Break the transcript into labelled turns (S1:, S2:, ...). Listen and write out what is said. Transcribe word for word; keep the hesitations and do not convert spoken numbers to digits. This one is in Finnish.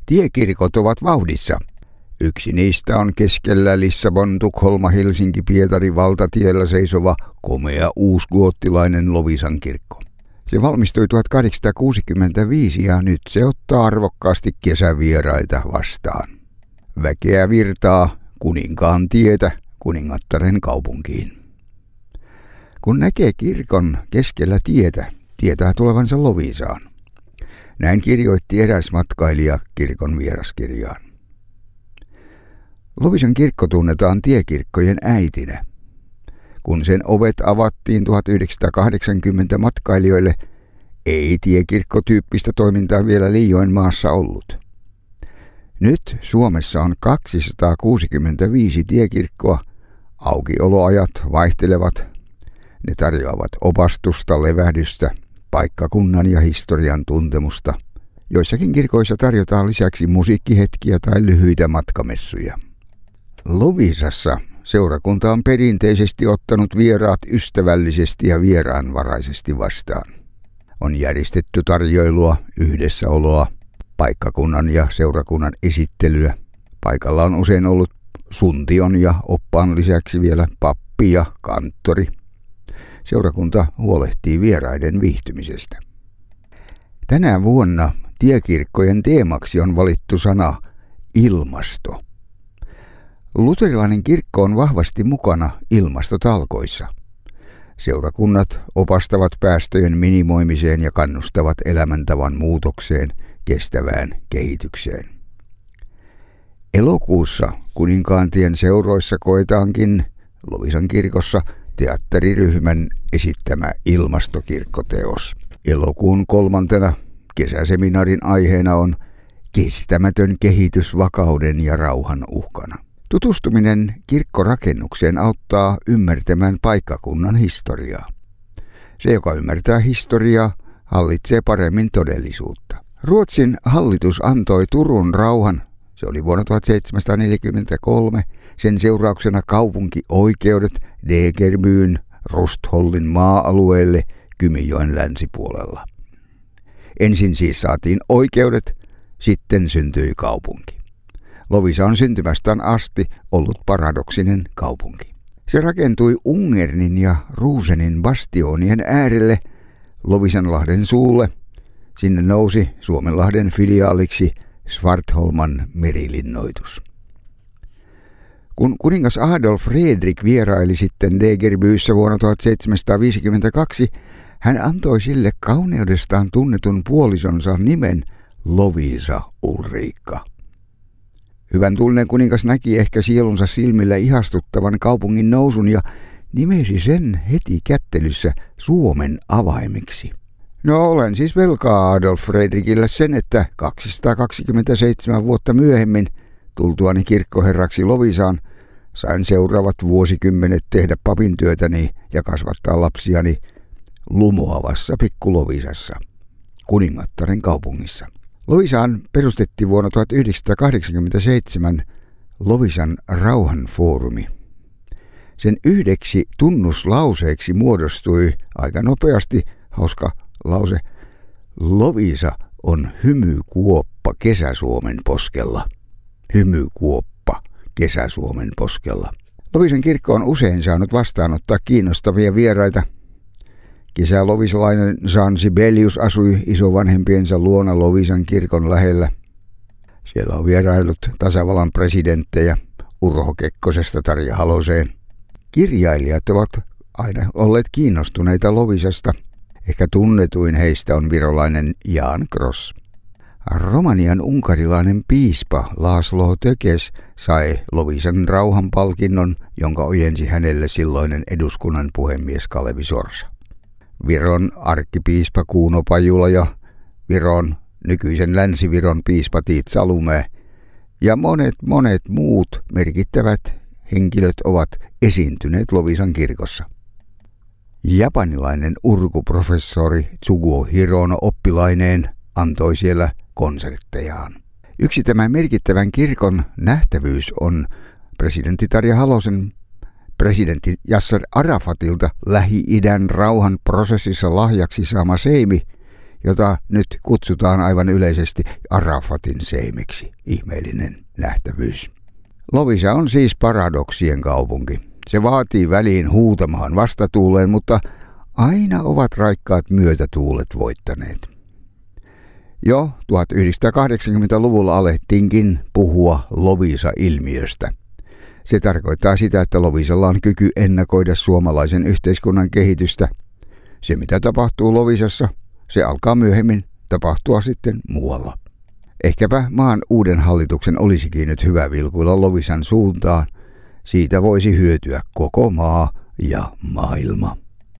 S1: Tiekirkot ovat vauhdissa. Yksi niistä on keskellä Lissabon, Tukholma, Helsinki, Pietari valtatiellä seisova komea uusgoottilainen Loviisan kirkko. Se valmistui tuhatkahdeksansataakuusikymmentäviisi ja nyt se ottaa arvokkaasti kesävieraita vastaan. Väkeä virtaa Kuninkaan tietä Kuningattaren kaupunkiin. Kun näkee kirkon keskellä tietä, tietää tulevansa Loviisaan. Näin kirjoitti eräs matkailija kirkon vieraskirjaan. Loviisan kirkko tunnetaan tiekirkkojen äitinä. Kun sen ovet avattiin tuhatyhdeksänsataakahdeksankymmentä matkailijoille, ei tiekirkkotyyppistä toimintaa vielä Liioin maassa ollut. Nyt Suomessa on kaksisataakuusikymmentäviisi tiekirkkoa, aukioloajat vaihtelevat. Ne tarjoavat opastusta, levähdystä, paikkakunnan ja historian tuntemusta. Joissakin kirkoissa tarjotaan lisäksi musiikkihetkiä tai lyhyitä matkamessuja. Loviisassa seurakunta on perinteisesti ottanut vieraat ystävällisesti ja vieraanvaraisesti vastaan. On järjestetty tarjoilua, yhdessäoloa, paikkakunnan ja seurakunnan esittelyä. Paikalla on usein ollut suntion ja oppaan lisäksi vielä pappi ja kanttori. Seurakunta huolehtii vieraiden viihtymisestä. Tänä vuonna tiekirkkojen teemaksi on valittu sana ilmasto. Luterilainen kirkko on vahvasti mukana ilmastotalkoissa. Seurakunnat opastavat päästöjen minimoimiseen ja kannustavat elämäntavan muutokseen, kestävään kehitykseen. Elokuussa Kuninkaantien seuroissa koetaankin Loviisan kirkossa teatteriryhmän esittämä ilmastokirkkoteos. Elokuun kolmantena kesäseminaarin aiheena on kestämätön kehitys vakauden ja rauhan uhkana. Tutustuminen kirkkorakennukseen auttaa ymmärtämään paikkakunnan historiaa. Se, joka ymmärtää historiaa, hallitsee paremmin todellisuutta. Ruotsin hallitus antoi Turun rauhan, se oli vuonna tuhatseitsemänsataaneljäkymmentäkolme, sen seurauksena kaupunkioikeudet Degerbyn Rusthollin maa-alueelle Kymijoen länsipuolella. Ensin siis saatiin oikeudet, sitten syntyi kaupunki. Loviisa on syntymästään asti ollut paradoksinen kaupunki. Se rakentui Ungernin ja Ruusenin bastionien äärelle Loviisanlahden suulle. Sinne nousi Suomenlahden filiaaliksi Svartholman merilinnoitus. Kun kuningas Adolf Fredrik vieraili sitten Degerbyissä vuonna tuhatseitsemänsataaviisikymmentäkaksi, hän antoi sille kauneudestaan tunnetun puolisonsa nimen Loviisa Ulriikka. Hyvän tullinen kuningas näki ehkä sielunsa silmillä ihastuttavan kaupungin nousun ja nimesi sen heti kättelyssä Suomen avaimiksi. No olen siis velkaa Adolf Fredrikille sen, että kaksisataakaksikymmentäseitsemän vuotta myöhemmin tultuani kirkkoherraksi Loviisaan sain seuraavat vuosikymmenet tehdä papin työtäni ja kasvattaa lapsiani lumoavassa pikku-Loviisassa, Kuningattaren kaupungissa. Loviisaan perustettiin vuonna tuhatyhdeksänsataakahdeksankymmentäseitsemän Loviisan rauhanfoorumi. Sen yhdeksi tunnuslauseeksi muodostui aika nopeasti hauska lause: Loviisa on hymykuoppa Kesä-Suomen poskella. Hymykuoppa Kesä-Suomen poskella. Loviisan kirkko on usein saanut vastaanottaa kiinnostavia vieraita. Kesälovisalainen Jean Sibelius asui isovanhempiensa luona Loviisan kirkon lähellä. Siellä on vierailut tasavallan presidenttejä Urho Kekkosesta Tarja Haloseen. Kirjailijat ovat aina olleet kiinnostuneita Loviisasta. Ehkä tunnetuin heistä on virolainen Jan Kross. Romanian unkarilainen piispa László Tökes sai Loviisan rauhanpalkinnon, jonka ojensi hänelle silloinen eduskunnan puhemies Kalevi Sorsa. Viron arkkipiispa Kuuno Pajula ja Viron nykyisen Länsi-Viron piispa Tiit Salumäe ja monet monet muut merkittävät henkilöt ovat esiintyneet Loviisan kirkossa. Japanilainen urkuprofessori Tsuguo Hirono oppilaineen antoi siellä konserttejaan. Yksi tämän merkittävän kirkon nähtävyys on presidentti Tarja Halosen presidentti Yasser Arafatilta Lähi-idän rauhan prosessissa lahjaksi saama seimi, jota nyt kutsutaan aivan yleisesti Arafatin seimiksi, ihmeellinen nähtävyys. Loviisa on siis paradoksien kaupunki. Se vaatii väliin huutamaan vastatuuleen, mutta aina ovat raikkaat myötätuulet voittaneet. Jo tuhatyhdeksänsataakahdeksankymmentäluvulla alettiinkin puhua Loviisa-ilmiöstä. Se tarkoittaa sitä, että Loviisalla on kyky ennakoida suomalaisen yhteiskunnan kehitystä. Se, mitä tapahtuu Loviisassa, se alkaa myöhemmin tapahtua sitten muualla. Ehkäpä maan uuden hallituksen olisikin nyt hyvä vilkuilla Loviisan suuntaan. Siitä voisi hyötyä koko maa ja maailma.